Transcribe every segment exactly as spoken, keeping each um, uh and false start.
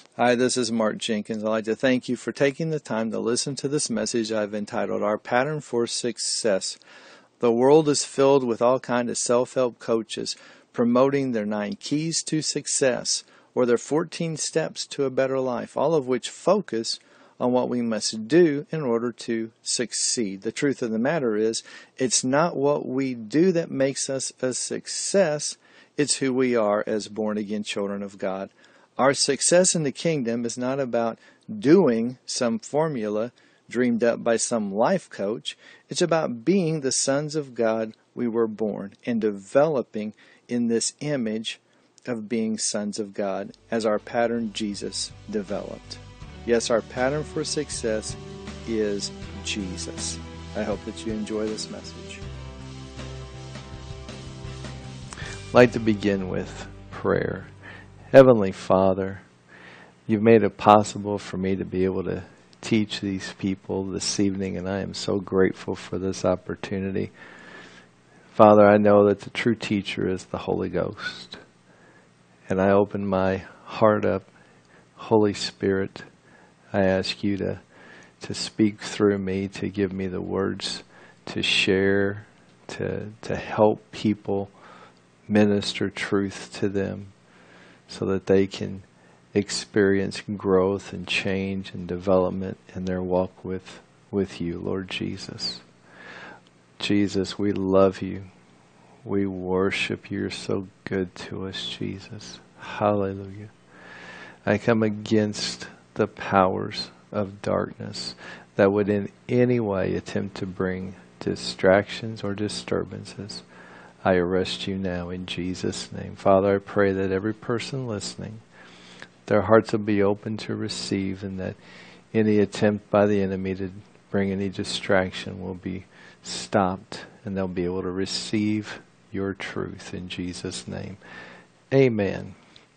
Hi, this is Mark Jenkins. I'd like to thank you for taking the time to listen to this message I've entitled Our Pattern for Success. The world is filled with all kinds of self-help coaches promoting their nine keys to success or their fourteen steps to a better life, all of which focus on what we must do in order to succeed. The truth of the matter is, it's not what we do that makes us a success, it's who we are as born-again children of God. Our success in the kingdom is not about doing some formula dreamed up by some life coach. It's about being the sons of God we were born and developing in this image of being sons of God as our pattern Jesus developed. Yes, our pattern for success is Jesus. I hope that you enjoy this message. I'd like to begin with prayer. Heavenly Father, you've made it possible for me to be able to teach these people this evening, and I am so grateful for this opportunity. Father, I know that the true teacher is the Holy Ghost, and I open my heart up. Holy Spirit, I ask you to, to speak through me, to give me the words to share, to, to help people minister truth to them, so that they can experience growth and change and development in their walk with, with you, Lord Jesus. Jesus, we love you. We worship you. You're so good to us, Jesus. Hallelujah. I come against the powers of darkness that would in any way attempt to bring distractions or disturbances. I arrest you now in Jesus' name. Father, I pray that every person listening, their hearts will be open to receive, and that any attempt by the enemy to bring any distraction will be stopped, and they'll be able to receive your truth in Jesus' name. Amen.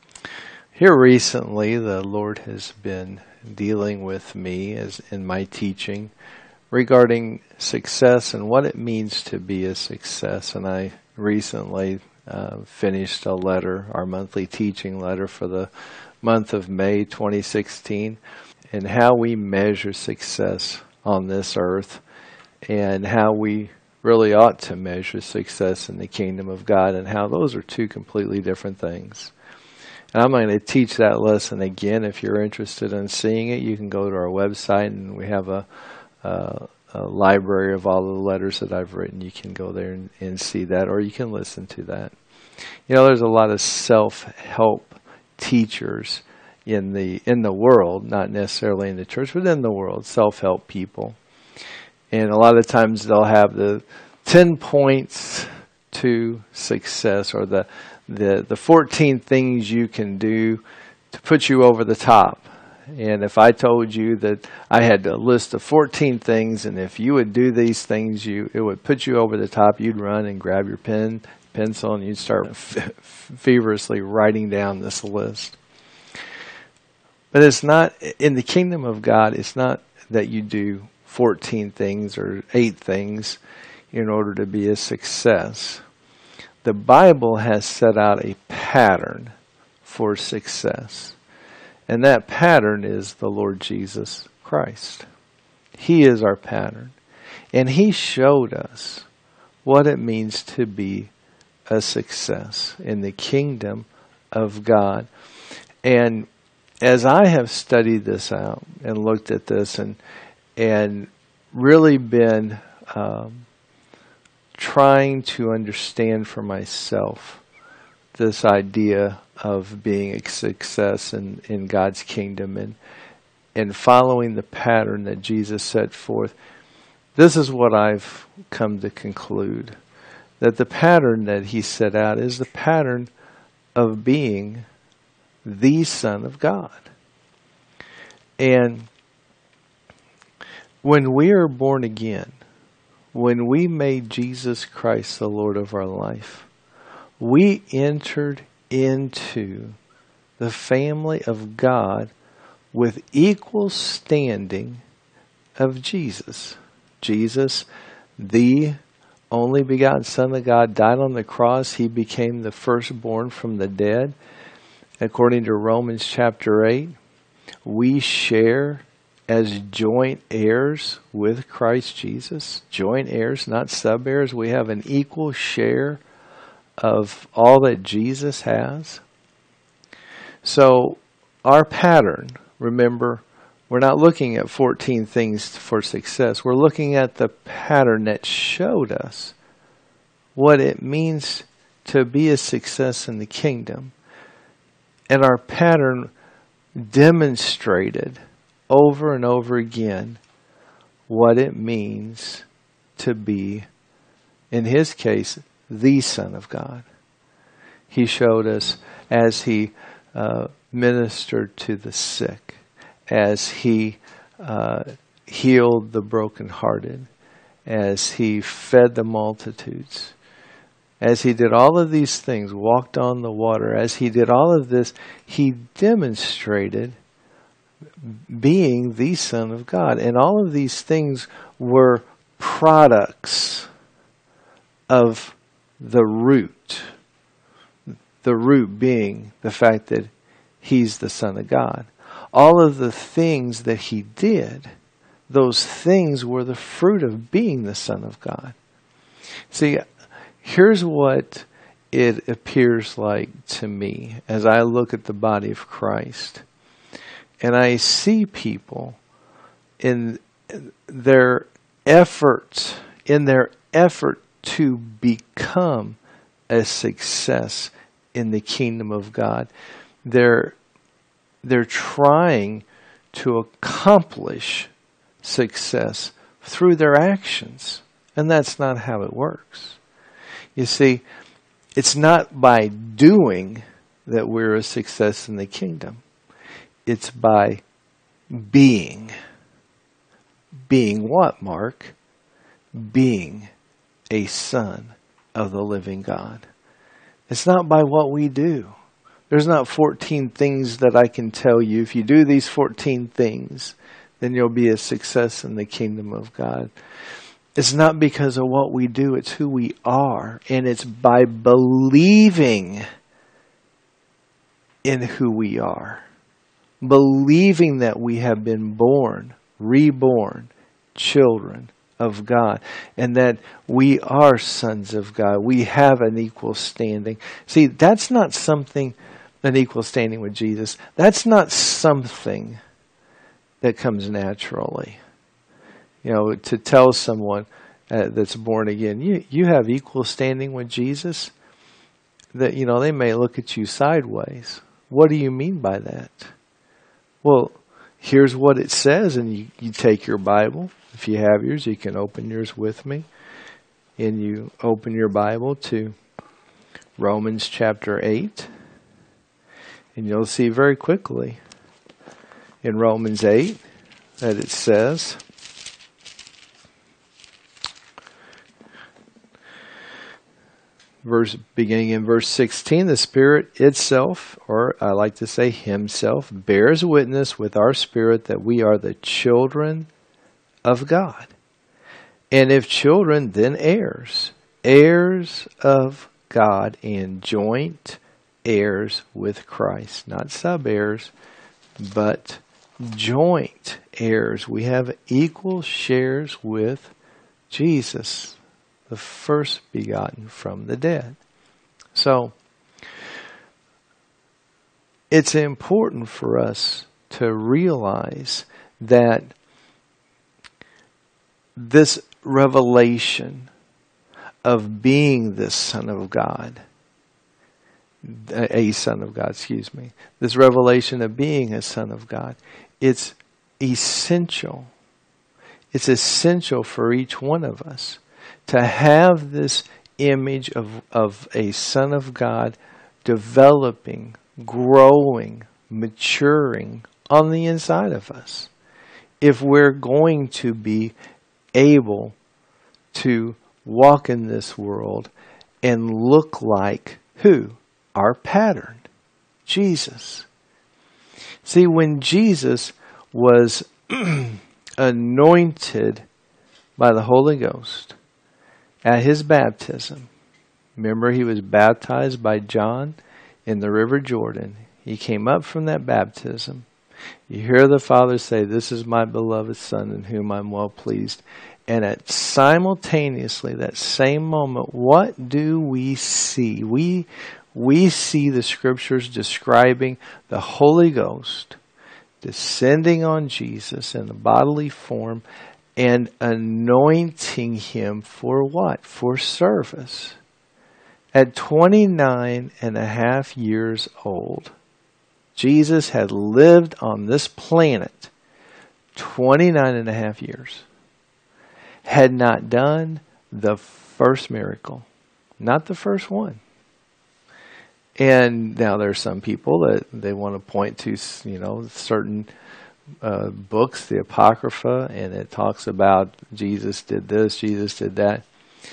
Here recently, the Lord has been dealing with me as in my teaching regarding success and what it means to be a success. And I recently uh, finished a letter, our monthly teaching letter for the month of May twenty sixteen, and how we measure success on this earth and how we really ought to measure success in the kingdom of God, and how those are two completely different things. And I'm going to teach that lesson again. If you're interested in seeing it, you can go to our website, and we have a Uh, a library of all the letters that I've written. You can go there and, and see that, or you can listen to that. You know, there's a lot of self-help teachers in the in the world, not necessarily in the church, but in the world, self-help people. And a lot of times they'll have the ten points to success, or the the the fourteen things you can do to put you over the top. And if I told you that I had a list of fourteen things, and if you would do these things, you it would put you over the top, you'd run and grab your pen, pencil, and you'd start f- feverishly writing down this list. But it's not, in the kingdom of God, it's not that you do fourteen things or eight things in order to be a success. The Bible has set out a pattern for success. And that pattern is the Lord Jesus Christ. He is our pattern. And He showed us what it means to be a success in the kingdom of God. And as I have studied this out and looked at this and and really been um, trying to understand for myself this idea of being a success in, in God's kingdom, and and following the pattern that Jesus set forth, this is what I've come to conclude. That the pattern that He set out is the pattern of being the Son of God. And when we are born again, when we made Jesus Christ the Lord of our life, we entered into the family of God with equal standing of Jesus. Jesus, the only begotten Son of God, died on the cross. He became the firstborn from the dead, according to Romans chapter eight. we share as joint heirs with Christ Jesus. Joint heirs, not sub-heirs. We have an equal share of all that Jesus has. So our pattern, remember, we're not looking at fourteen things for success. We're looking at the pattern that showed us what it means to be a success in the kingdom. And our pattern demonstrated over and over again what it means to be, in his case, the Son of God. He showed us as he uh, ministered to the sick, as he uh, healed the brokenhearted, as he fed the multitudes, as he did all of these things, walked on the water, as he did all of this, he demonstrated being the Son of God. And all of these things were products of the root. The root being the fact that he's the Son of God. All of the things that he did, those things were the fruit of being the Son of God. See, here's what it appears like to me as I look at the body of Christ. And I see people in their effort, in their effort to become a success in the kingdom of God. They're, they're trying to accomplish success through their actions. And that's not how it works. You see, it's not by doing that we're a success in the kingdom. It's by being. Being what, Mark? Being a son of the living God. It's not by what we do. There's not fourteen things that I can tell you. If you do these fourteen things, then you'll be a success in the kingdom of God. It's not because of what we do. It's who we are. And it's by believing in who we are. Believing that we have been born, reborn, children of God, and that we are sons of God. We have an equal standing. See, that's not something, an equal standing with Jesus. That's not something that comes naturally. You know, to tell someone uh, that's born again, you, you have equal standing with Jesus, that, you know, they may look at you sideways. What do you mean by that? Well, here's what it says, and you, you take your Bible. If you have yours, you can open yours with me. And you open your Bible to Romans chapter eight. And you'll see very quickly in Romans eight that it says, verse beginning in verse sixteen, the Spirit itself, or I like to say himself, bears witness with our spirit that we are the children of God. And if children, then heirs, heirs of God and joint heirs with Christ. Not sub-heirs, but joint heirs. We have equal shares with Jesus, the first begotten from the dead. So, it's important for us to realize that this revelation of being the Son of God, a Son of God, excuse me, this revelation of being a Son of God, it's essential. It's essential for each one of us to have this image of, of a Son of God developing, growing, maturing on the inside of us. If we're going to be able to walk in this world and look like who? Our pattern, Jesus. See, when Jesus was anointed by the Holy Ghost at his baptism, remember he was baptized by John in the River Jordan. He came up from that baptism. You hear the Father say, "This is my beloved Son in whom I'm well pleased." And at simultaneously, that same moment, what do we see? We, we see the Scriptures describing the Holy Ghost descending on Jesus in a bodily form and anointing him for what? For service. At twenty-nine and a half years old, Jesus had lived on this planet twenty-nine and a half years. Had not done the first miracle. Not the first one. And now there's some people that they want to point to, you know, certain uh, books, the Apocrypha, and it talks about Jesus did this, Jesus did that.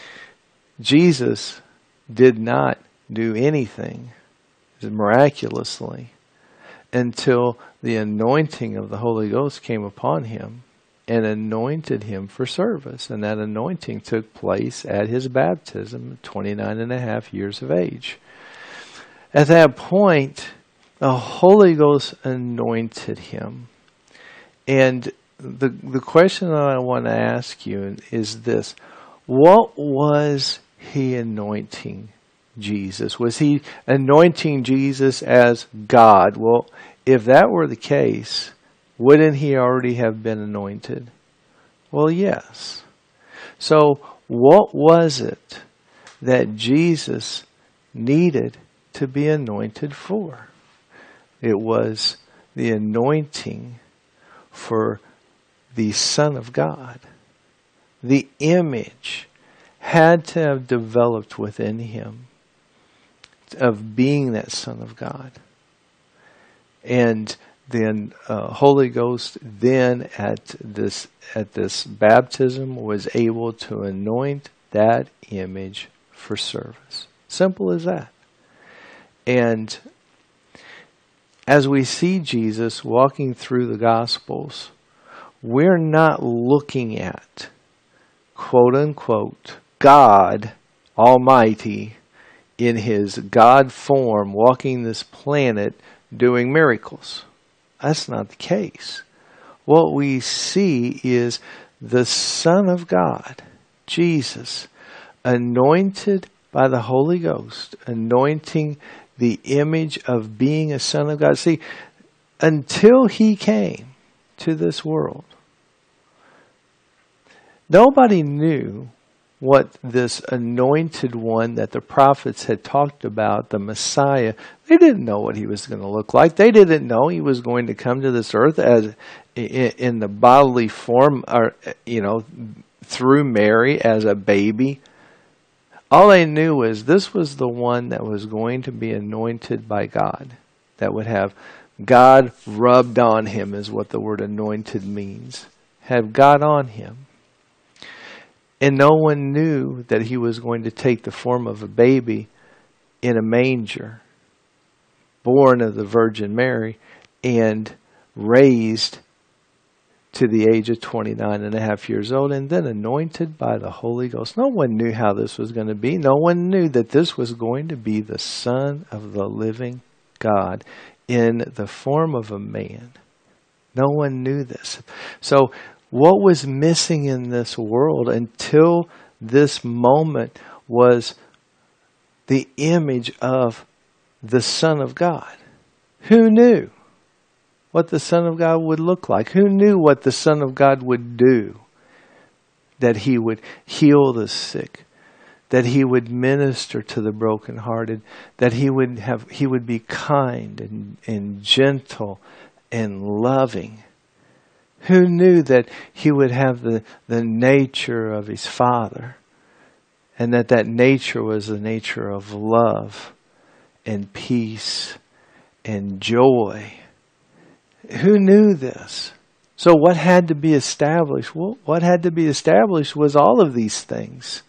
Jesus did not do anything miraculously until the anointing of the Holy Ghost came upon him and anointed him for service. And that anointing took place at his baptism, twenty-nine and a half years of age. At that point, the Holy Ghost anointed him. And the the question that I want to ask you is this: what was he anointing Jesus? Was he anointing Jesus as God? Well, if that were the case, wouldn't he already have been anointed? Well, yes. So what was it that Jesus needed to be anointed for? It was the anointing for the Son of God. The image had to have developed within him of being that Son of God. And then uh, Holy Ghost then at this at this baptism was able to anoint that image for service. Simple as that. And as we see Jesus walking through the Gospels, we're not looking at, quote unquote, God Almighty in his God form walking this planet doing miracles. That's not the case. What we see is the Son of God, Jesus, anointed by the Holy Ghost, anointing the image of being a Son of God. See, until he came to this world, nobody knew what this anointed one that the prophets had talked about, the Messiah, they didn't know what he was going to look like. They didn't know he was going to come to this earth as in the bodily form, or you know, through Mary as a baby. All they knew was this was the one that was going to be anointed by God, that would have God rubbed on him, is what the word anointed means. Have God on him. And no one knew that he was going to take the form of a baby in a manger, born of the Virgin Mary, and raised to the age of twenty-nine and a half years old, and then anointed by the Holy Ghost. No one knew how this was going to be. No one knew that this was going to be the Son of the living God in the form of a man. No one knew this. So what was missing in this world until this moment was the image of the Son of God. Who knew what the Son of God would look like? Who knew what the Son of God would do? That he would heal the sick, that he would minister to the brokenhearted, that he would have he would be kind and, and gentle and loving. Who knew that he would have the, the nature of his Father, and that that nature was the nature of love and peace and joy? Who knew this? So what had to be established? Well, what had to be established was all of these things.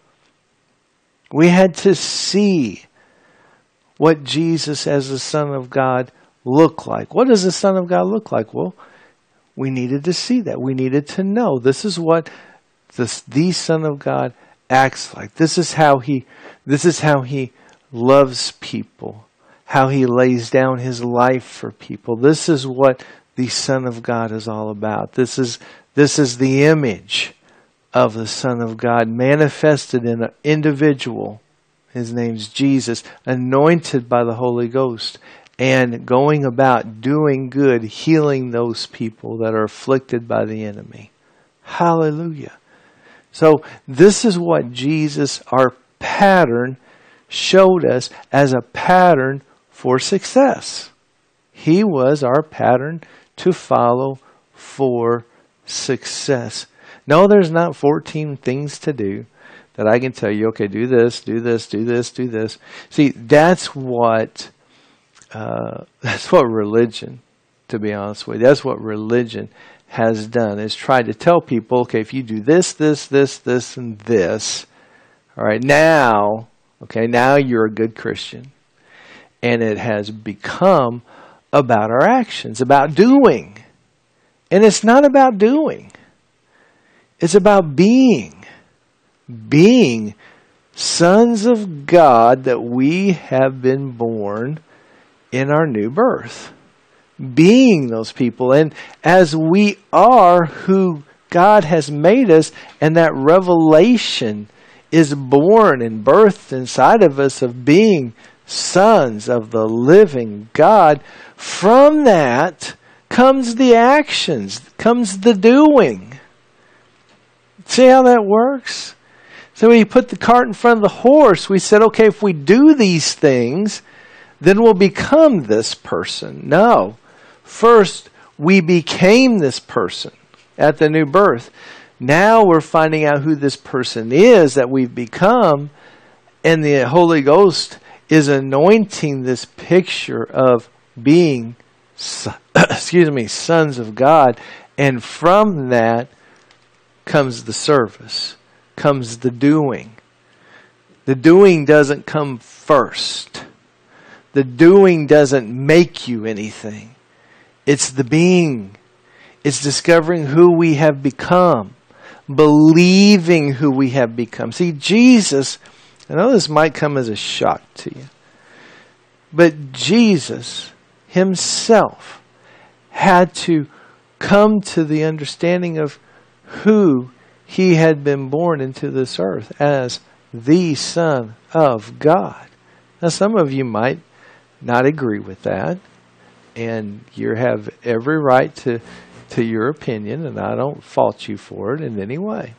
We had to see what Jesus as the Son of God looked like. What does the Son of God look like? Well, we needed to see that. We needed to know this is what the, the Son of God acts like. This is how he this is how he loves people, how he lays down his life for people. This is what the Son of God is all about. This is, this is the image of the Son of God manifested in an individual. His name's Jesus, anointed by the Holy Ghost and going about doing good, healing those people that are afflicted by the enemy. Hallelujah. So this is what Jesus, our pattern, showed us as a pattern for success. He was our pattern to follow for success. No, there's not fourteen things to do that I can tell you, okay, do this, do this, do this, do this. See, that's what uh, that's what religion, to be honest with you, that's what religion has done, is tried to tell people, okay, if you do this, this, this, this, and this, all right, now, okay, now you're a good Christian. And it has become about our actions, about doing. And it's not about doing. It's about being. Being sons of God that we have been born in our new birth. Being those people. And as we are who God has made us, and that revelation is born and birthed inside of us of being sons of the living God, from that comes the actions, comes the doing. See how that works? So we put the cart in front of the horse. We said, okay, if we do these things, then we'll become this person. No. First, we became this person at the new birth. Now we're finding out who this person is that we've become, and the Holy Ghost is anointing this picture of being, excuse me, sons of God. And from that comes the service, comes the doing. The doing doesn't come first. The doing doesn't make you anything. It's the being. It's discovering who we have become. Believing who we have become. See, Jesus, I know this might come as a shock to you, but Jesus himself had to come to the understanding of who he had been born into this earth as the Son of God. Now, some of you might not agree with that, and you have every right to, to your opinion, and I don't fault you for it in any way.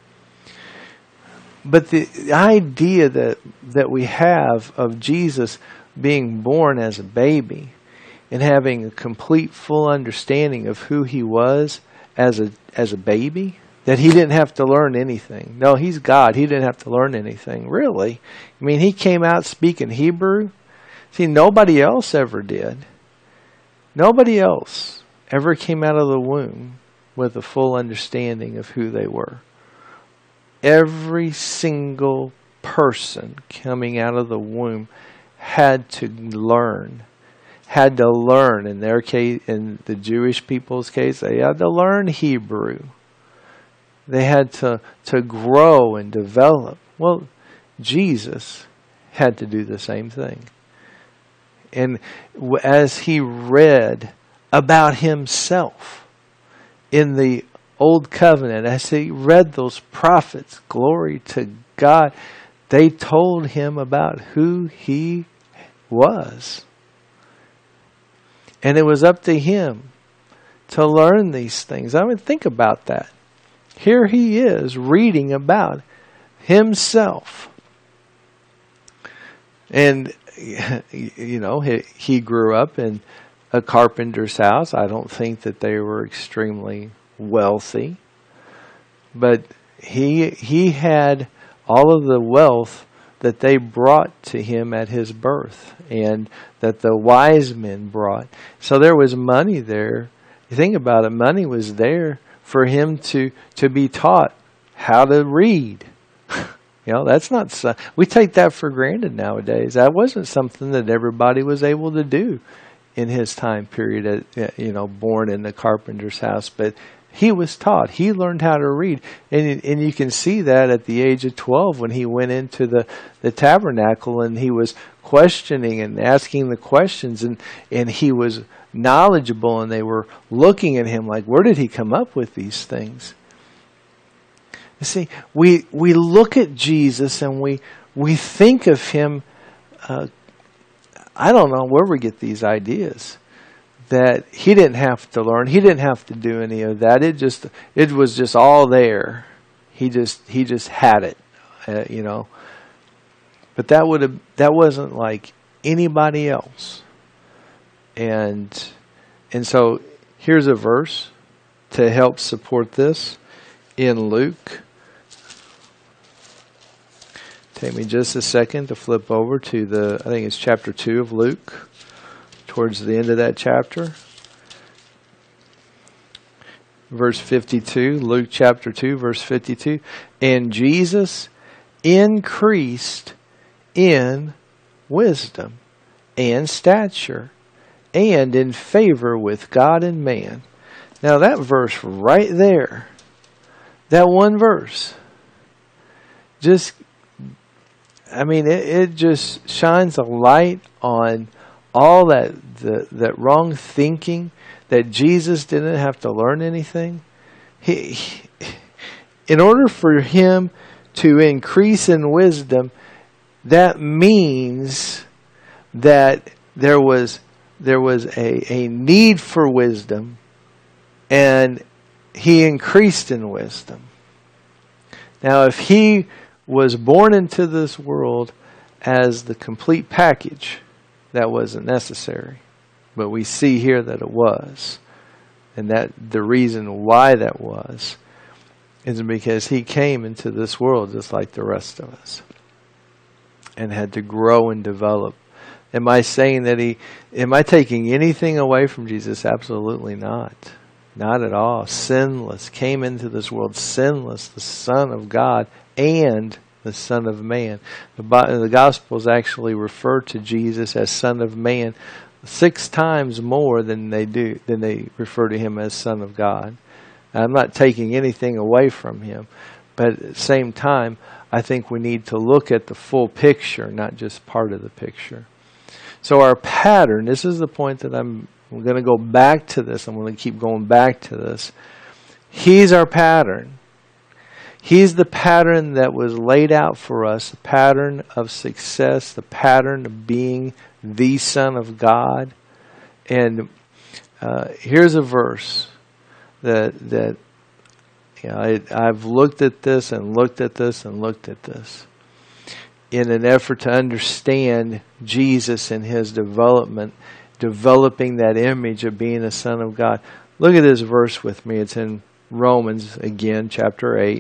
But the idea that, that we have of Jesus being born as a baby and having a complete, full understanding of who he was as a as a baby, that he didn't have to learn anything. No, he's God. He didn't have to learn anything, really. I mean, he came out speaking Hebrew. See, nobody else ever did. Nobody else ever came out of the womb with a full understanding of who they were. Every single person coming out of the womb had to learn. Had to learn. In their case, in the Jewish people's case, they had to learn Hebrew. They had to, to grow and develop. Well, Jesus had to do the same thing. And as he read about himself in the Old Covenant, as he read those prophets, glory to God, they told him about who he was. And it was up to him to learn these things. I mean, think about that. Here he is reading about himself. And, you know, he, he grew up in a carpenter's house. I don't think that they were extremely wealthy. But he he had all of the wealth that they brought to him at his birth and that the wise men brought. So there was money there. You think about it, money was there for him to, to be taught how to read. You know, that's not, we take that for granted nowadays. That wasn't something that everybody was able to do in his time period, at, you know, born in the carpenter's house. But he was taught. He learned how to read. And and you can see that at the age of twelve when he went into the, the tabernacle and he was questioning and asking the questions. And, and he was knowledgeable, and they were looking at him like, where did he come up with these things? You see, we we look at Jesus and we we think of him, uh, I don't know where we get these ideas, that he didn't have to learn, he didn't have to do any of that. It just it was just all there. He just he just had it, uh, you know. But that would have that wasn't like anybody else. And and so here's a verse to help support this in Luke. Take me just a second to flip over to the, I think it's chapter two of Luke, towards the end of that chapter. Verse fifty-two, Luke chapter two, verse fifty-two. And Jesus increased in wisdom and stature and in favor with God and man. Now that verse right there, that one verse, just, I mean, it, it just shines a light on all that the, that wrong thinking, that Jesus didn't have to learn anything. He, he, in order for him to increase in wisdom, that means that there was there was a, a need for wisdom, and he increased in wisdom. Now, if he was born into this world as the complete package, that wasn't necessary. But we see here that it was. And that the reason why that was is because he came into this world just like the rest of us and had to grow and develop. Am I saying that he, am I taking anything away from Jesus? Absolutely not. Not at all. Sinless. Came into this world sinless, the Son of God and the Son of Man. The, the Gospels actually refer to Jesus as Son of Man six times more than they do than they refer to him as Son of God. Now, I'm not taking anything away from him, but at the same time, I think we need to look at the full picture, not just part of the picture. So our pattern, this is the point that I'm, I'm going to go back to this. I'm going to keep going back to this. He's our pattern. He's the pattern that was laid out for us, the pattern of success, the pattern of being the Son of God. And uh, here's a verse that that you know, I, I've looked at this and looked at this and looked at this in an effort to understand Jesus and his development, developing that image of being a Son of God. Look at this verse with me. It's in Romans again, chapter eight.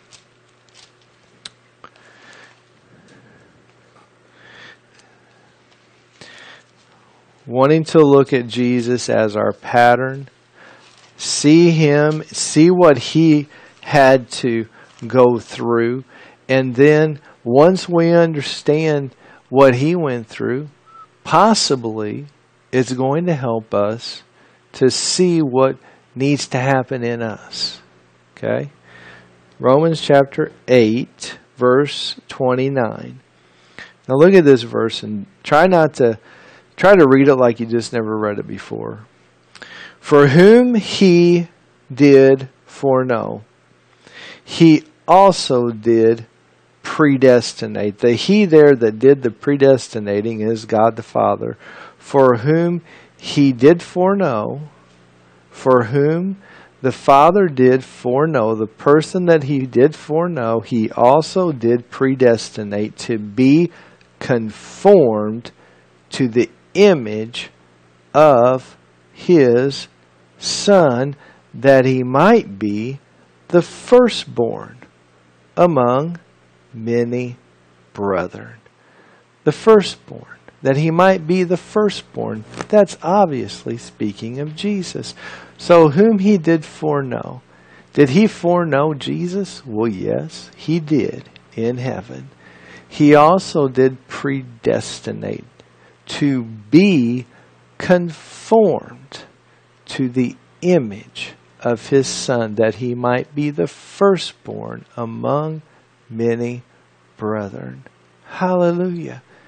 Wanting to look at Jesus as our pattern, see him, see what he had to go through, and then once we understand what he went through, possibly it's going to help us to see what needs to happen in us. Okay? Romans chapter eight, verse twenty-nine. Now look at this verse and try not to Try to read it like you just never read it before. For whom he did foreknow, he also did predestinate. The he there that did the predestinating is God the Father. For whom he did foreknow, for whom the Father did foreknow, the person that he did foreknow, he also did predestinate to be conformed to the image of his Son, that he might be the firstborn among many brethren. The firstborn, that he might be the firstborn. That's obviously speaking of Jesus. So whom he did foreknow. Did he foreknow Jesus? Well, yes, he did in heaven. He also did predestinate to be conformed to the image of his Son, that he might be the firstborn among many brethren. Hallelujah.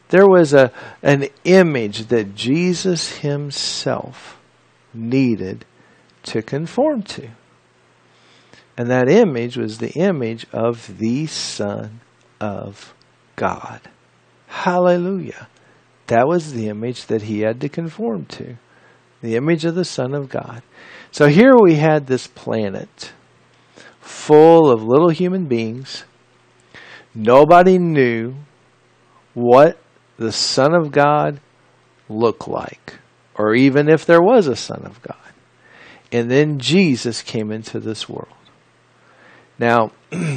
There was a an image that Jesus himself needed to conform to. And that image was the image of the Son of God. Hallelujah. That was the image that he had to conform to. The image of the Son of God. So here we had this planet full of little human beings. Nobody knew what the Son of God looked like, or even if there was a Son of God. And then Jesus came into this world. Now,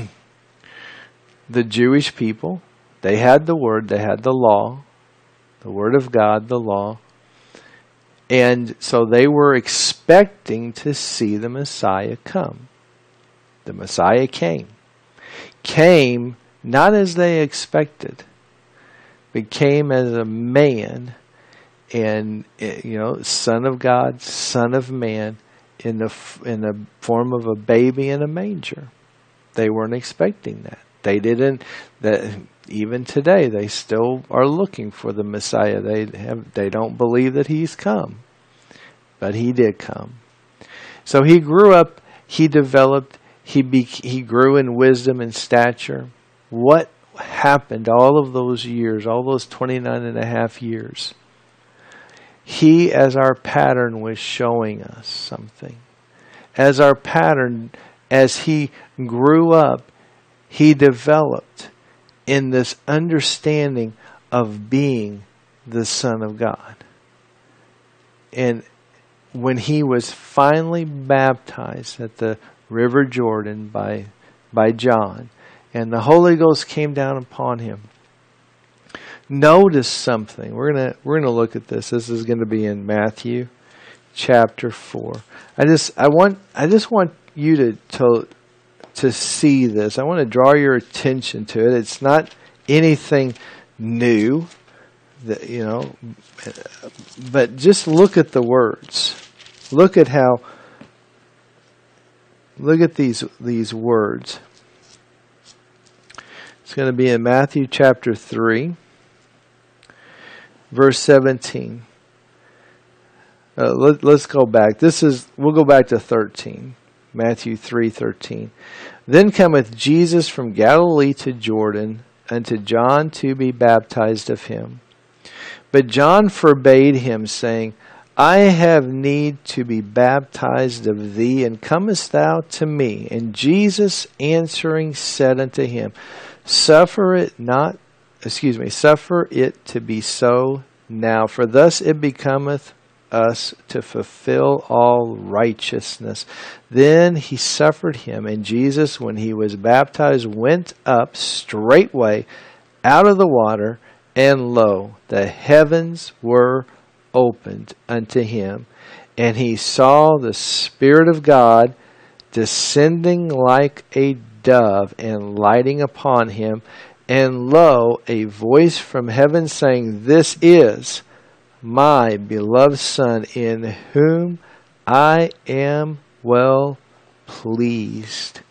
the Jewish people, they had the Word, they had the law, the Word of God, the law. And so they were expecting to see the Messiah come. The Messiah came. Came not as they expected, but came as a man, and, you know, Son of God, Son of Man, in the in the form of a baby in a manger. They weren't expecting that. They didn't. That even today, they still are looking for the Messiah. They have. They don't believe that he's come, but he did come. So he grew up. He developed. He be, he grew in wisdom and stature. What happened all of those years, all those twenty-nine and a half years? He, as our pattern, was showing us something. As our pattern, as he grew up, he developed in this understanding of being the Son of God. And when he was finally baptized at the River Jordan by, by John, and the Holy Ghost came down upon him, notice something. We're gonna we're gonna look at this. This is going to be in Matthew chapter four. I just I want I just want you to to to see this. I want to draw your attention to it. It's not anything new, that you know, but just look at the words. Look at how. Look at these these words. It's going to be in Matthew chapter three. Verse seventeen. Uh, let, let's go back. This is we'll go back to thirteen. Matthew three thirteen. Then cometh Jesus from Galilee to Jordan unto John to be baptized of him. But John forbade him, saying, I have need to be baptized of thee, and comest thou to me? And Jesus answering said unto him, Suffer it not Excuse me, suffer it to be so now, for thus it becometh us to fulfill all righteousness. Then he suffered him, and Jesus, when he was baptized, went up straightway out of the water, and lo, the heavens were opened unto him, and he saw the Spirit of God descending like a dove and lighting upon him. And lo, a voice from heaven saying, This is my beloved Son, in whom I am well pleased.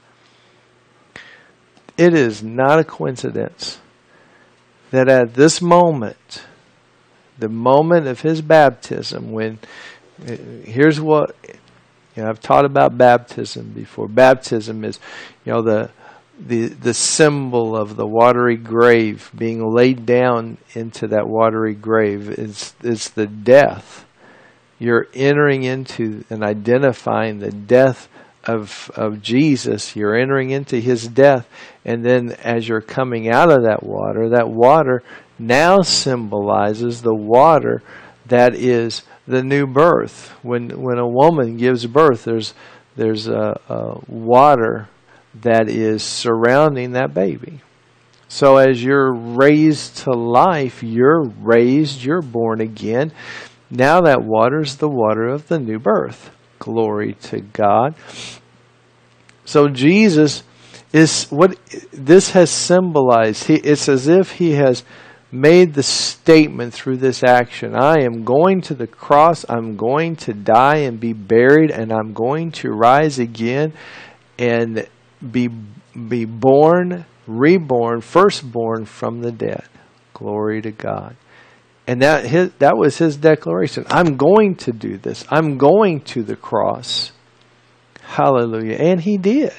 It is not a coincidence that at this moment, the moment of his baptism, when, here's what, you know, I've taught about baptism before. Baptism is, you know, the the the symbol of the watery grave, being laid down into that watery grave. It's, it's the death. You're entering into and identifying the death of of Jesus. You're entering into his death. And then as you're coming out of that water, that water now symbolizes the water that is the new birth. When when a woman gives birth, there's there's a, a water that is surrounding that baby. So as you're raised to life, you're raised, you're born again. Now that water's the water of the new birth. Glory to God. So Jesus is what this has symbolized. He, it's as if he has made the statement through this action. I am going to the cross. I'm going to die and be buried, and I'm going to rise again and be be born, reborn, firstborn from the dead. Glory to God. And that his, that was his declaration. I'm going to do this. I'm going to the cross. Hallelujah. And he did.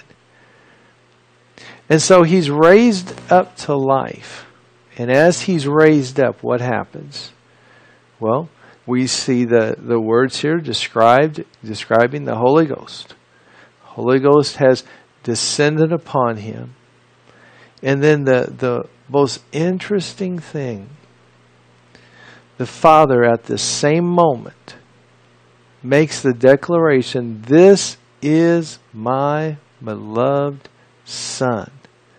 And so he's raised up to life. And as he's raised up, what happens? Well, we see the, the words here described, describing the Holy Ghost. Holy Ghost has descended upon him. And then the, the most interesting thing, the Father at the same moment makes the declaration, this is my beloved Son,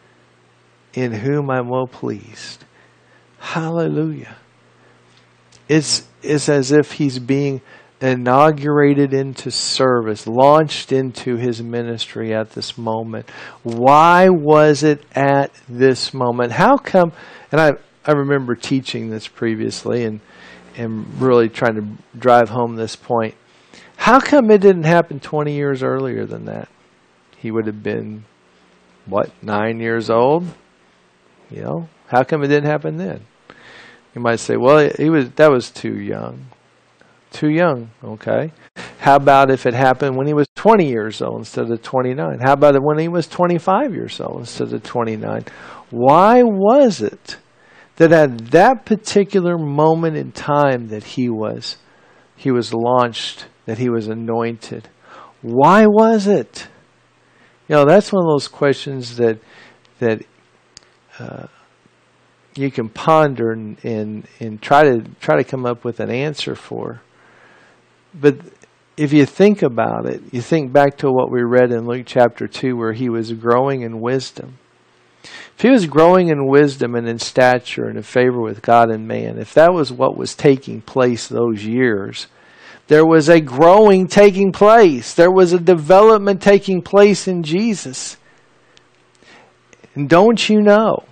in whom I'm well pleased. Hallelujah. It's, it's as if he's being inaugurated into service, launched into his ministry at this moment. Why was it at this moment? How come, and I, I remember teaching this previously and, and really trying to drive home this point. How come it didn't happen twenty years earlier than that? He would have been, what, nine years old? You know, how come it didn't happen then? You might say, well, he was that was too young. Too young, okay. How about if it happened when he was twenty years old instead of twenty-nine? How about it when he was twenty-five years old instead of twenty-nine? Why was it that at that particular moment in time that he was he was launched, that he was anointed? Why was it? You know, that's one of those questions that that uh, you can ponder and, and and try to try to come up with an answer for. But if you think about it, you think back to what we read in Luke chapter two, where he was growing in wisdom. If he was growing in wisdom and in stature and in favor with God and man, if that was what was taking place those years, there was a growing taking place. There was a development taking place in Jesus. And don't you know,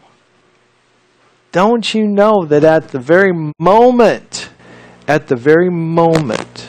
don't you know that at the very moment, at the very moment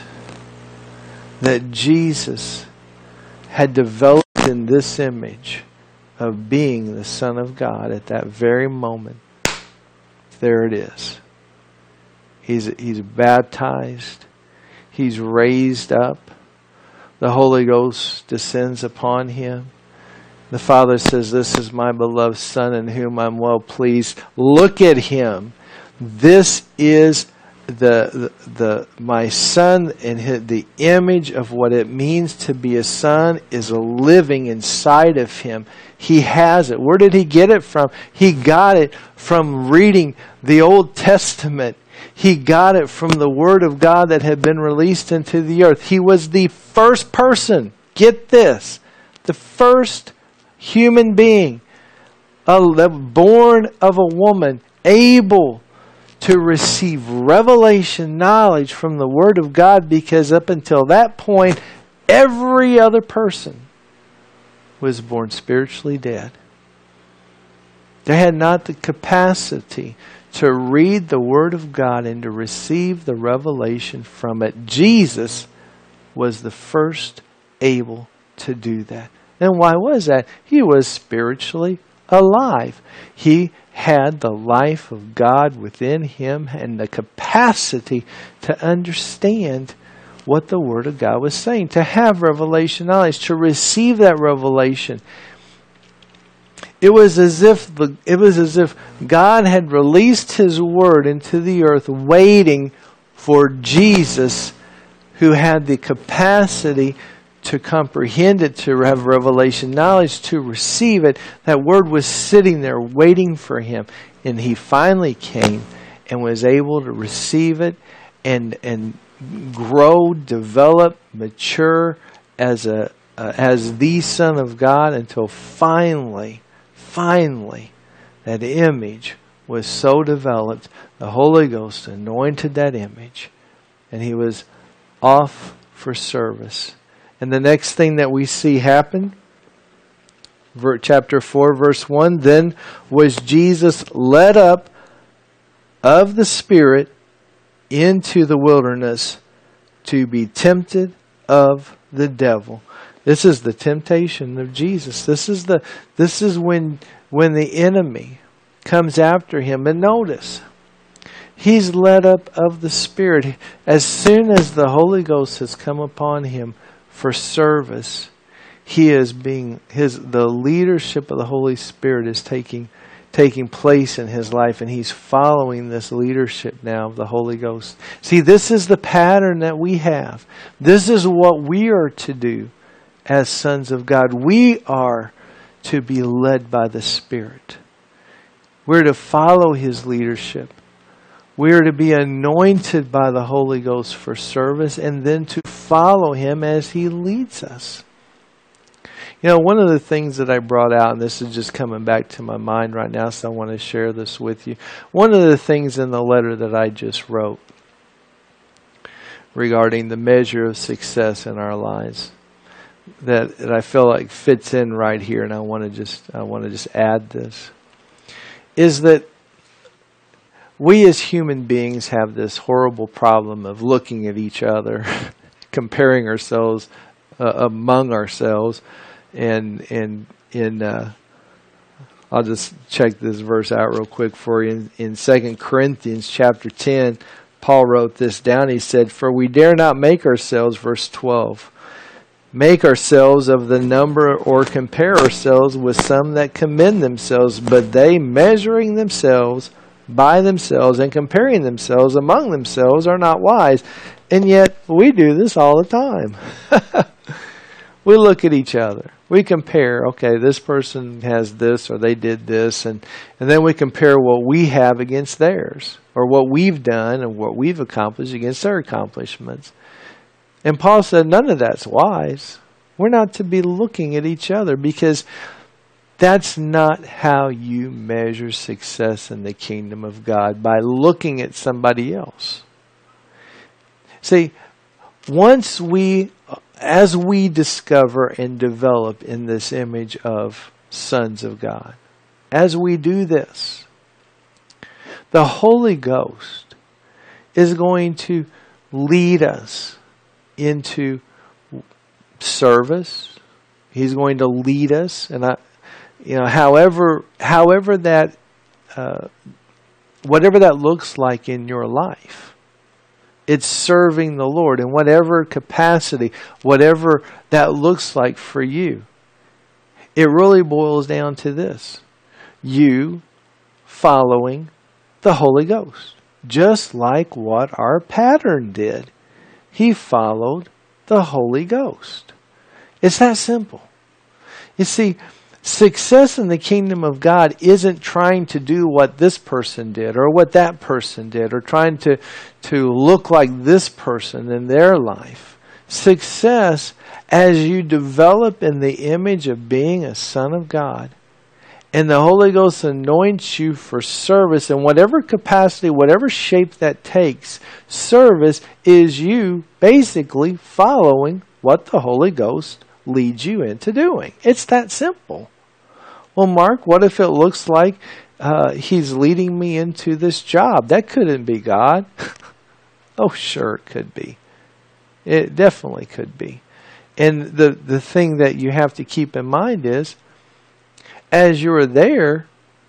that Jesus had developed in this image of being the Son of God, at that very moment, there it is. He's, he's baptized. He's raised up. The Holy Ghost descends upon him. The Father says, this is my beloved Son in whom I'm well pleased. Look at him. This is the, the, the my Son, and his, the image of what it means to be a son is living inside of him. He has it. Where did he get it from? He got it from reading the Old Testament. He got it from the Word of God that had been released into the earth. He was the first person, get this, the first human being, uh, born of a woman, able to receive revelation knowledge from the Word of God, because up until that point, every other person was born spiritually dead. They had not the capacity to read the Word of God and to receive the revelation from it. Jesus was the first able to do that. And why was that? He was spiritually alive. He had the life of God within him and the capacity to understand what the Word of God was saying, to have revelation knowledge, to receive that revelation. It was as if the, it was as if God had released His Word into the earth, waiting for Jesus, who had the capacity to comprehend it, to have revelation knowledge, to receive it. That Word was sitting there waiting for Him. And He finally came and was able to receive it and and grow, develop, mature as a uh, as the Son of God, until finally, finally, that image was so developed, the Holy Ghost anointed that image, and He was off for service. And the next thing that we see happen, chapter four, verse one, then was Jesus led up of the Spirit into the wilderness to be tempted of the devil. This is the temptation of Jesus. This is the this is when when the enemy comes after him. And notice, He's led up of the Spirit. As soon as the Holy Ghost has come upon him for service, he is being his the leadership of the Holy Spirit is taking taking place in his life, and he's following this leadership now of the Holy Ghost. See, this is the pattern that we have. This is what we are to do as sons of God. We are to be led by the Spirit. We're to follow his leadership. We are to be anointed by the Holy Ghost for service, and then to follow him as he leads us. You know, one of the things that I brought out, and this is just coming back to my mind right now, so I want to share this with you. One of the things in the letter that I just wrote regarding the measure of success in our lives that, that I feel like fits in right here, and I want to just I want to just add this, is that we as human beings have this horrible problem of looking at each other, comparing ourselves uh, among ourselves. And and in uh, I'll just check this verse out real quick for you. In, in Second Corinthians chapter ten, Paul wrote this down. He said, "For we dare not make ourselves," verse twelve, "make ourselves of the number or compare ourselves with some that commend themselves, but they, measuring themselves by themselves and comparing themselves among themselves, are not wise." And yet we do this all the time. We look at each other. We compare, okay, this person has this or they did this, and, and then we compare what we have against theirs, or what we've done and what we've accomplished against their accomplishments. And Paul said none of that's wise. We're not to be looking at each other, because that's not how you measure success in the kingdom of God, by looking at somebody else. See, once we... As we discover and develop in this image of sons of God, as we do this, the Holy Ghost is going to lead us into service. He's going to lead us, and I, you know, however, however that, uh, whatever that looks like in your life. It's serving the Lord in whatever capacity, whatever that looks like for you. It really boils down to this: you following the Holy Ghost. Just like what our pattern did. He followed the Holy Ghost. It's that simple. You see, success in the kingdom of God isn't trying to do what this person did or what that person did, or trying to, to look like this person in their life. Success, as you develop in the image of being a son of God, and the Holy Ghost anoints you for service in whatever capacity, whatever shape that takes, service is you basically following what the Holy Ghost leads you into doing. It's that simple. Well, Mark, what if it looks like uh, he's leading me into this job? That couldn't be God. Oh, sure it could be. It definitely could be. And the, the thing that you have to keep in mind is, as you're there,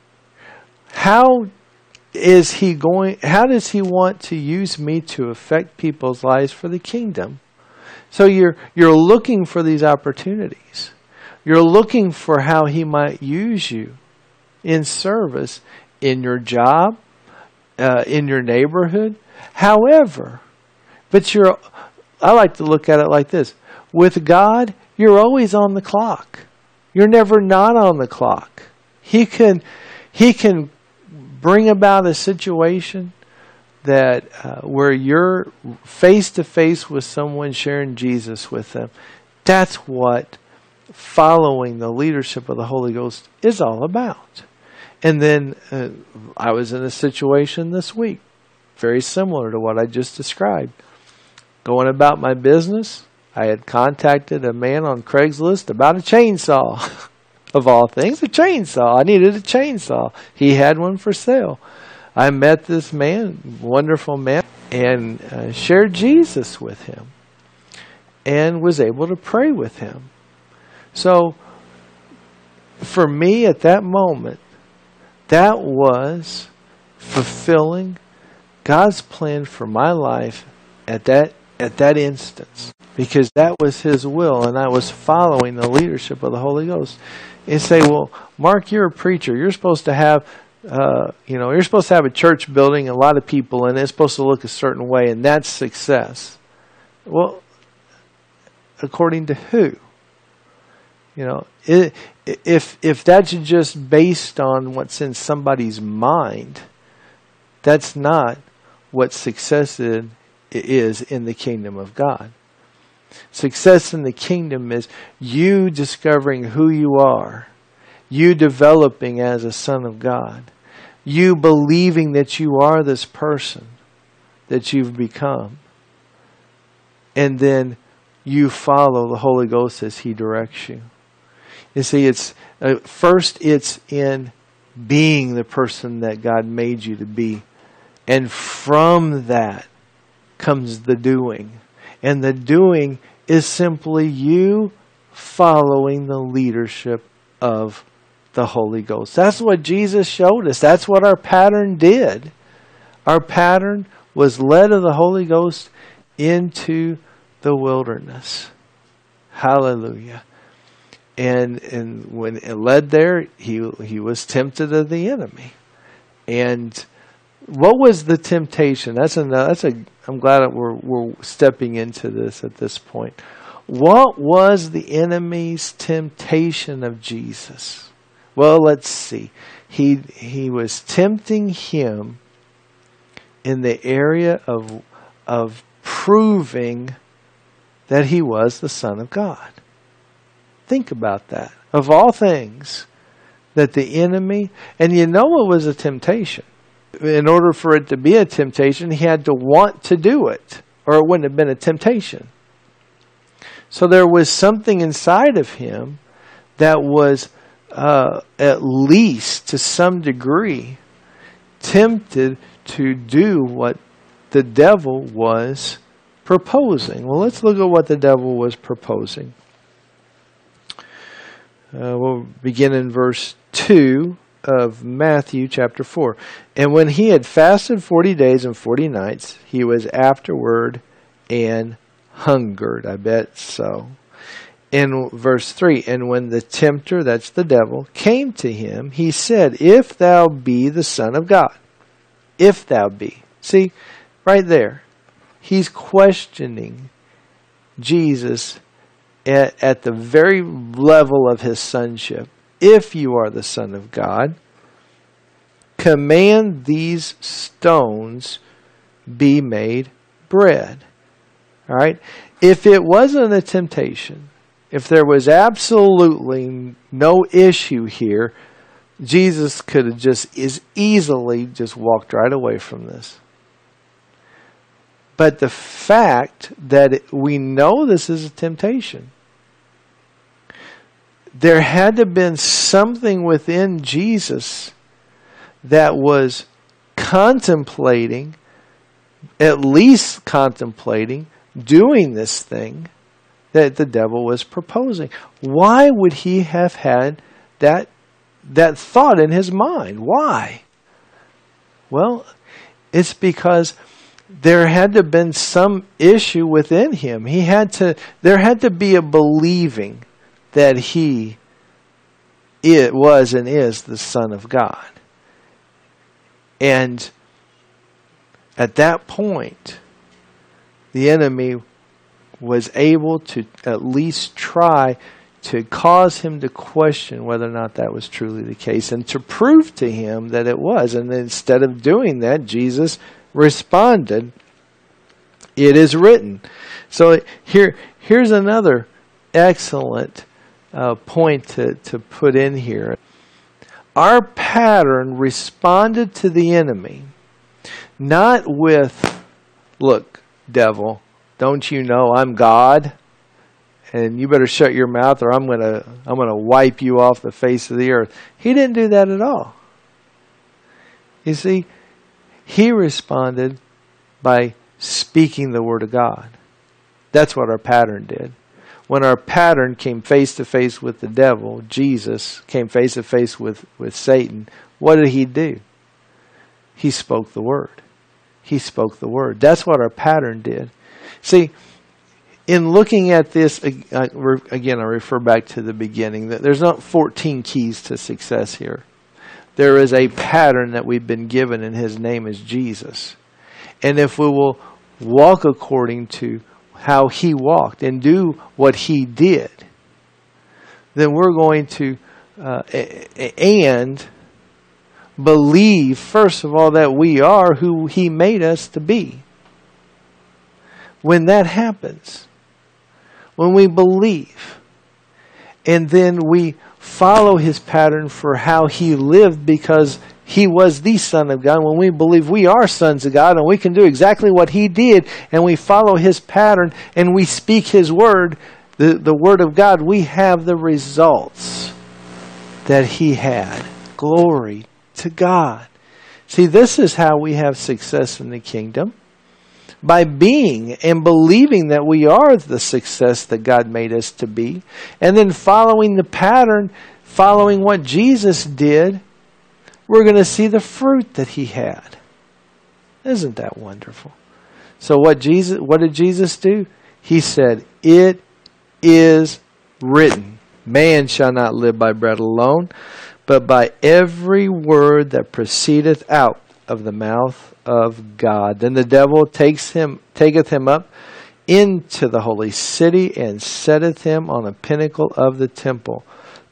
how is he going, how does he want to use me to affect people's lives for the kingdom? So you're you're looking for these opportunities. You're looking for how he might use you in service, in your job, uh, in your neighborhood, however. But you're, I like to look at it like this. With God, you're always on the clock. You're never not on the clock. He can, he can bring about a situation that uh, where you're face to face with someone, sharing Jesus with them. That's what following the leadership of the Holy Ghost is all about. And then uh, I was in a situation this week, very similar to what I just described. Going about my business, I had contacted a man on Craigslist about a chainsaw. Of all things, a chainsaw. I needed a chainsaw. He had one for sale. I met this man, wonderful man, and uh, shared Jesus with him. And was able to pray with him. So, for me at that moment, that was fulfilling God's plan for my life at that at that instance, because that was His will, and I was following the leadership of the Holy Ghost. And say, well, Mark, you're a preacher. You're supposed to have, uh, you know, you're supposed to have a church building, a lot of people, and it's supposed to look a certain way, and that's success. Well, according to who? You know, it, if if that's just based on what's in somebody's mind, that's not what success is in the kingdom of God. Success in the kingdom is you discovering who you are, you developing as a son of God, you believing that you are this person that you've become, and then you follow the Holy Ghost as He directs you. You see, it's uh, first it's in being the person that God made you to be, and from that comes the doing. And the doing is simply you following the leadership of the Holy Ghost. That's what Jesus showed us. That's what our pattern did. Our pattern was led of the Holy Ghost into the wilderness. Hallelujah. And and when it led there, he he was tempted of the enemy. And what was the temptation? That's a that's a. I'm glad that we're we're stepping into this at this point. What was the enemy's temptation of Jesus? Well, let's see. He he was tempting Him in the area of of proving that He was the Son of God. Think about that. Of all things, that the enemy, and you know it was a temptation. In order for it to be a temptation, he had to want to do it, or it wouldn't have been a temptation. So there was something inside of him that was, uh, at least to some degree, tempted to do what the devil was proposing. Well, let's look at what the devil was proposing. Uh, we'll begin in verse two of Matthew chapter four. And when he had fasted forty days and forty nights, he was afterward and hungered. I bet so. In verse three, and when the tempter, that's the devil, came to him, he said, if thou be the Son of God. If thou be. See, right there. He's questioning Jesus at, at the very level of his sonship. If you are the Son of God, command these stones be made bread. All right? If it wasn't a temptation, if there was absolutely no issue here, Jesus could have just as easily just walked right away from this. But the fact that it, we know this is a temptation, there had to have been something within Jesus that was contemplating, at least contemplating, doing this thing that the devil was proposing. Why would he have had that, that thought in his mind? Why? Well, it's because there had to have been some issue within him. He had to, there had to be a believing that he it was and is the Son of God. And at that point, the enemy was able to at least try to cause him to question whether or not that was truly the case, and to prove to him that it was. And instead of doing that, Jesus responded, it is written. So here, here's another excellent uh, point to, to put in here. Our pattern responded to the enemy, not with, look, devil, don't you know I'm God? And you better shut your mouth, or I'm gonna I'm gonna wipe you off the face of the earth. He didn't do that at all. You see, he responded by speaking the word of God. That's what our pattern did. When our pattern came face to face with the devil, Jesus came face to face with, with Satan, what did he do? He spoke the word. he spoke the word. That's what our pattern did. See, in looking at this, again, I refer back to the beginning, that there's not fourteen keys to success here. There is a pattern that we've been given, and his name is Jesus. And if we will walk according to how he walked and do what he did, then we're going to, uh, and believe, first of all, that we are who he made us to be. When that happens, when we believe, and then we follow his pattern for how he lived because he was the Son of God, when we believe we are sons of God and we can do exactly what he did, and we follow his pattern and we speak his word, the, the word of God, we have the results that he had. Glory to God. See, this is how we have success in the kingdom. By being and believing that we are the success that God made us to be, and then following the pattern, following what Jesus did, we're going to see the fruit that he had. Isn't that wonderful? So what Jesus, what did Jesus do? He said, "It is written, man shall not live by bread alone, but by every word that proceedeth out of the mouth of God." Then the devil takes him, taketh him up into the holy city, and setteth him on a pinnacle of the temple,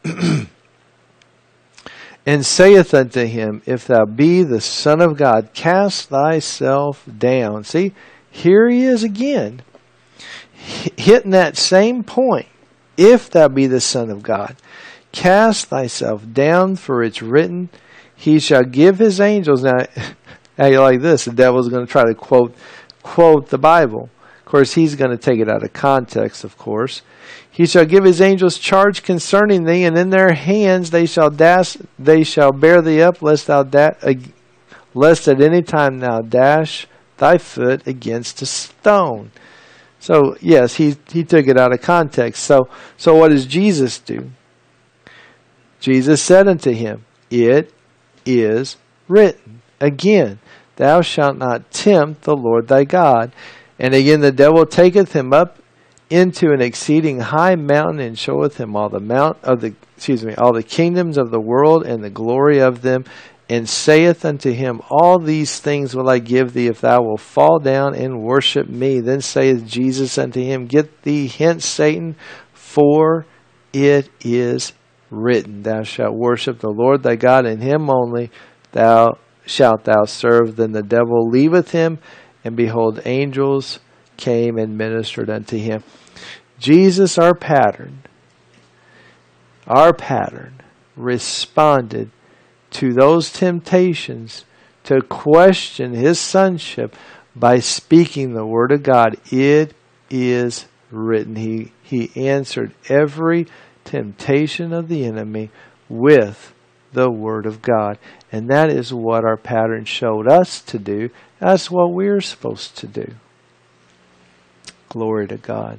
and saith unto him, "If thou be the Son of God, cast thyself down." See, here he is again, hitting that same point. If thou be the Son of God, cast thyself down, for it's written, he shall give his angels. Now, how you like this? The devil's going to try to quote quote the Bible. Of course, he's going to take it out of context, of course. He shall give his angels charge concerning thee, and in their hands they shall dash, they shall bear thee up, lest thou da- uh, lest at any time thou dash thy foot against a stone. So yes, he he took it out of context. So so what does Jesus do? Jesus said unto him, "It is written." Again, "Thou shalt not tempt the Lord thy God." And again, the devil taketh him up into an exceeding high mountain, and showeth him all the mount of the excuse me, all the kingdoms of the world and the glory of them, and saith unto him, "All these things will I give thee, if thou wilt fall down and worship me." Then saith Jesus unto him, "Get thee hence, Satan, for it is written, Thou shalt worship the Lord thy God, and him only thou shalt thou serve." Then the devil leaveth him, and behold, angels came and ministered unto him. Jesus, our pattern, our pattern, responded to those temptations to question his sonship by speaking the word of God. It is written. He, he answered every temptation of the enemy with the word of God. And that is what our pattern showed us to do. That's what we're supposed to do. Glory to God.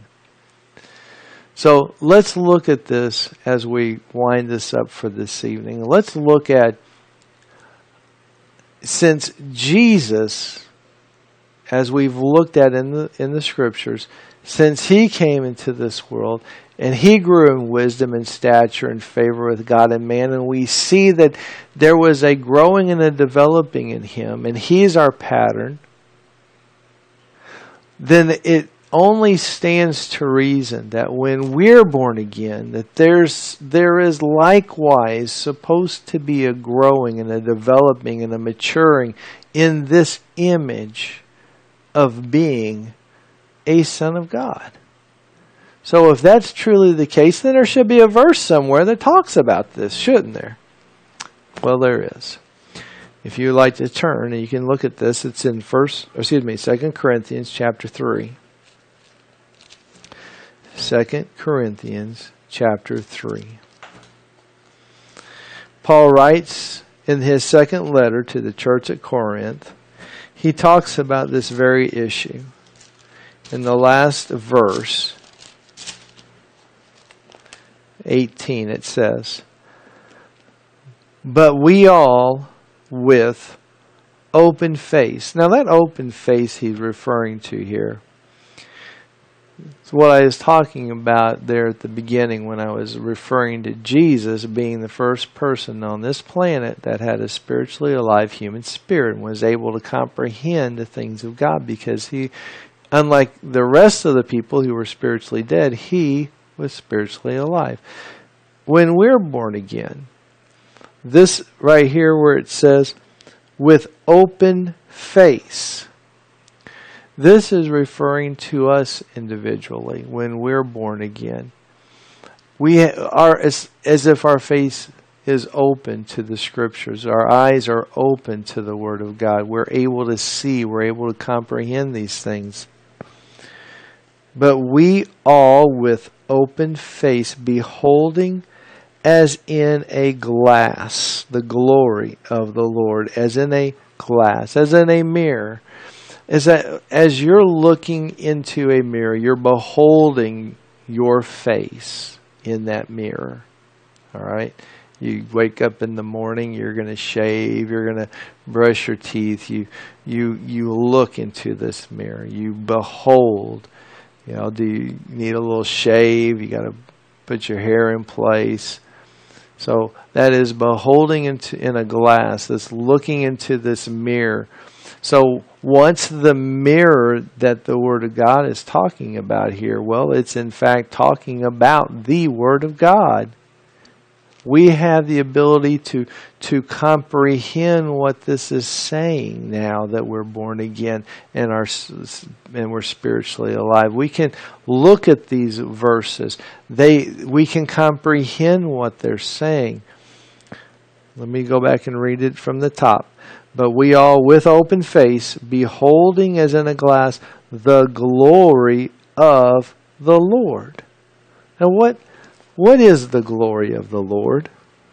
So let's look at this as we wind this up for this evening. Let's look at, since Jesus, as we've looked at in the in the scriptures, since he came into this world and he grew in wisdom and stature and favor with God and man, and we see that there was a growing and a developing in him, and he's our pattern, then it only stands to reason that when we're born again, that there's there is likewise supposed to be a growing and a developing and a maturing in this image of being a son of God. So if that's truly the case, then there should be a verse somewhere that talks about this, shouldn't there? Well, there is. If you'd like to turn, and you can look at this, it's in first, excuse me, Second Corinthians chapter three. Second Corinthians chapter three. Paul writes in his second letter to the church at Corinth, he talks about this very issue. In the last verse, eighteen, it says, "But we all with open face. Now that open face he's referring to here, it's what I was talking about there at the beginning when I was referring to Jesus being the first person on this planet that had a spiritually alive human spirit and was able to comprehend the things of God, because he, unlike the rest of the people who were spiritually dead, he was spiritually alive. When we're born again, this right here where it says, with open face, this is referring to us individually when we're born again. We are as, as if our face is open to the Scriptures. Our eyes are open to the Word of God. We're able to see, we're able to comprehend these things. But we all with open face, beholding as in a glass the glory of the Lord, as in a glass, as in a mirror. Is that as you're looking into a mirror, you're beholding your face in that mirror. All right? You wake up in the morning, you're going to shave, you're going to brush your teeth. You you you look into this mirror. You behold. You know, do you need a little shave? You got to put your hair in place. So that is beholding into in a glass. That's looking into this mirror. So what's the mirror that the Word of God is talking about here? Well, it's in fact talking about the Word of God. We have the ability to, to comprehend what this is saying now that we're born again and, are, and we're spiritually alive. We can look at these verses. They, we can comprehend what they're saying. Let me go back and read it from the top. But we all, with open face, beholding as in a glass the glory of the Lord. Now what, what is the glory of the Lord?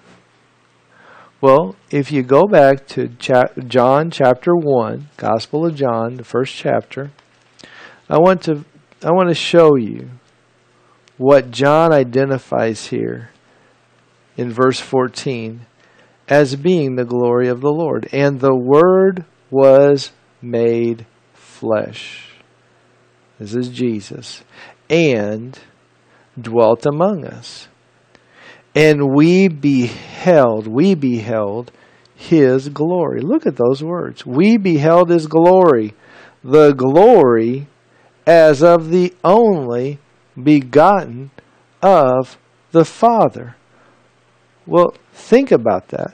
Well, if you go back to cha- John chapter one, Gospel of John, the first chapter, I want to I want to show you what John identifies here in verse fourteen as being the glory of the Lord. And the Word was made flesh. This is Jesus. And dwelt among us. And we beheld, we beheld His glory. Look at those words. We beheld His glory. The glory as of the only begotten of the Father. Well, think about that.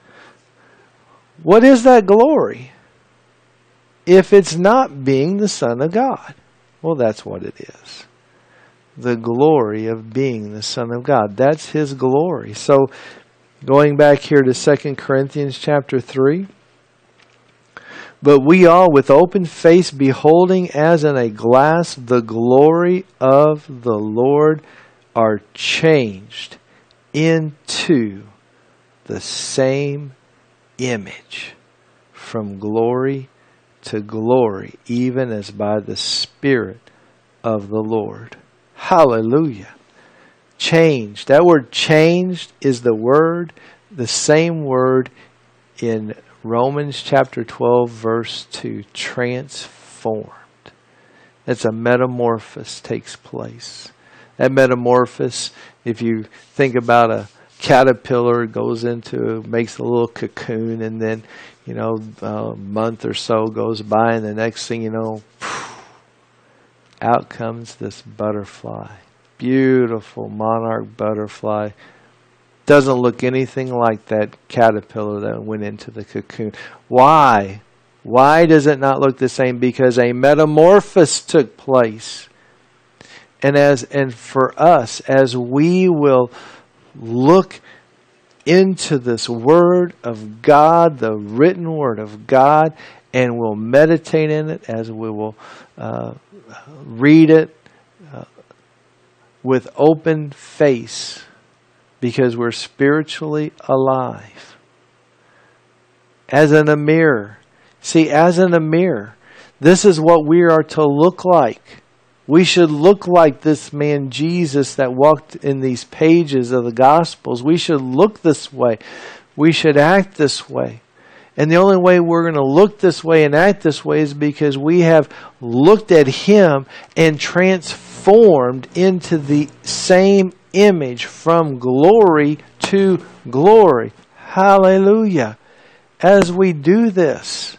What is that glory? If it's not being the Son of God. Well, that's what it is. The glory of being the Son of God. That's His glory. So, going back here to Second Corinthians chapter three. But we all with open face beholding as in a glass the glory of the Lord are changed into the same image from glory to glory, even as by the Spirit of the Lord. Hallelujah. Changed. That word changed is the word, the same word in Romans chapter twelve verse two. Transformed. That's a metamorphosis takes place. That metamorphosis, if you think about a caterpillar, goes into, makes a little cocoon, and then, you know, a month or so goes by, and the next thing you know, out comes this butterfly. Beautiful monarch butterfly. Doesn't look anything like that caterpillar that went into the cocoon. Why? Why does it not look the same? Because a metamorphosis took place. And as and for us, as we will look into this Word of God, the written Word of God, and we'll meditate in it as we will uh, read it uh, with open face, because we're spiritually alive. As in a mirror. See, as in a mirror, this is what we are to look like. We should look like this man Jesus that walked in these pages of the Gospels. We should look this way. We should act this way. And the only way we're going to look this way and act this way is because we have looked at Him and transformed into the same image from glory to glory. Hallelujah. As we do this,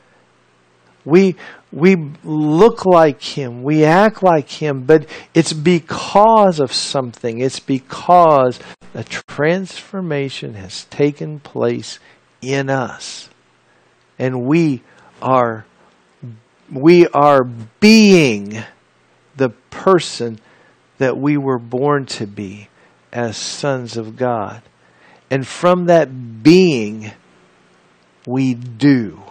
we we look like Him, we act like Him, but it's because of something. It's because a transformation has taken place in us. And we are we are being the person that we were born to be as sons of God. And from that being, we do.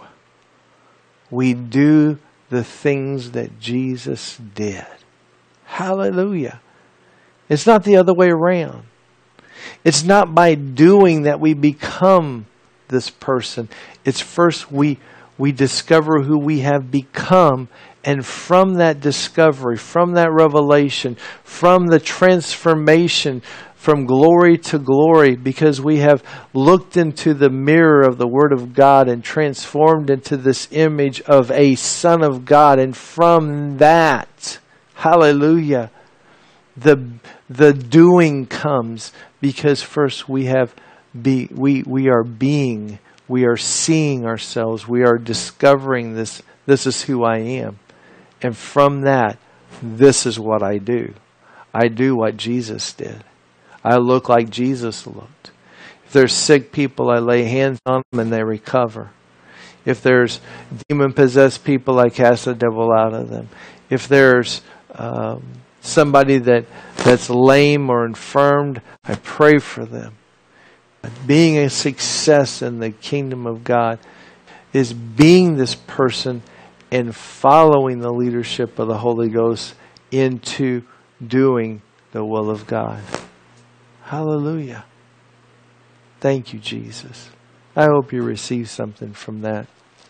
We do the things that Jesus did. Hallelujah. It's not the other way around. It's not by doing that we become this person. It's first we we discover who we have become, and from that discovery, from that revelation, from the transformation from glory to glory, because we have looked into the mirror of the Word of God and transformed into this image of a Son of God. And from that, hallelujah, the the doing comes, because first we have be we we are being, we are seeing ourselves, we are discovering this. This is who I am, and from that, this is what I do. I do what Jesus did. I look like Jesus looked. If there's sick people, I lay hands on them and they recover. If there's demon-possessed people, I cast the devil out of them. If there's um, somebody that that's lame or infirmed, I pray for them. Being a success in the kingdom of God is being this person and following the leadership of the Holy Ghost into doing the will of God. Hallelujah. Thank you, Jesus. I hope you receive something from that.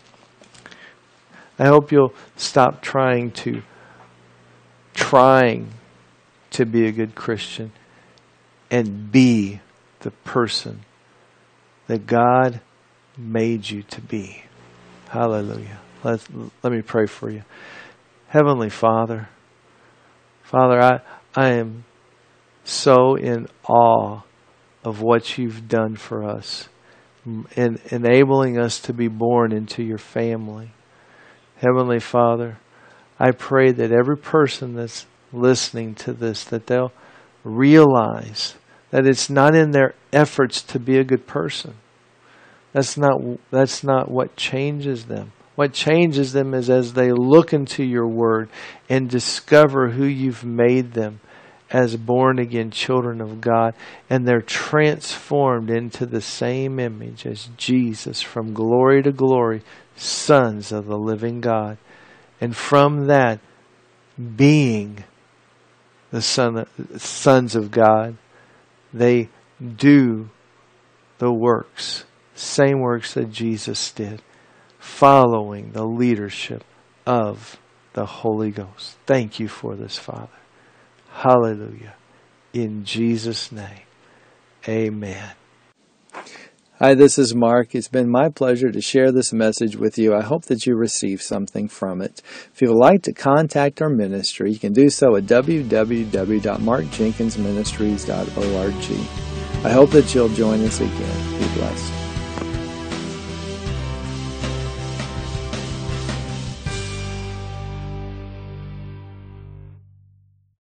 I hope you'll stop trying to trying to be a good Christian and be the person that God made you to be. Hallelujah. Let's, let me pray for you. Heavenly Father, Father, I, I am so in awe of what you've done for us in enabling us to be born into your family. Heavenly Father, I pray that every person that's listening to this, that they'll realize that it's not in their efforts to be a good person. That's not, that's not what changes them. What changes them is as they look into your word and discover who you've made them as born-again children of God, and they're transformed into the same image as Jesus, from glory to glory, sons of the living God. And from that, being the son, sons of God, they do the works, same works that Jesus did, following the leadership of the Holy Ghost. Thank you for this, Father. Hallelujah. In Jesus' name, amen. Hi, this is Mark. It's been my pleasure to share this message with you. I hope that you receive something from it. If you would like to contact our ministry, you can do so at w w w dot mark jenkins ministries dot org. I hope that you'll join us again. Be blessed.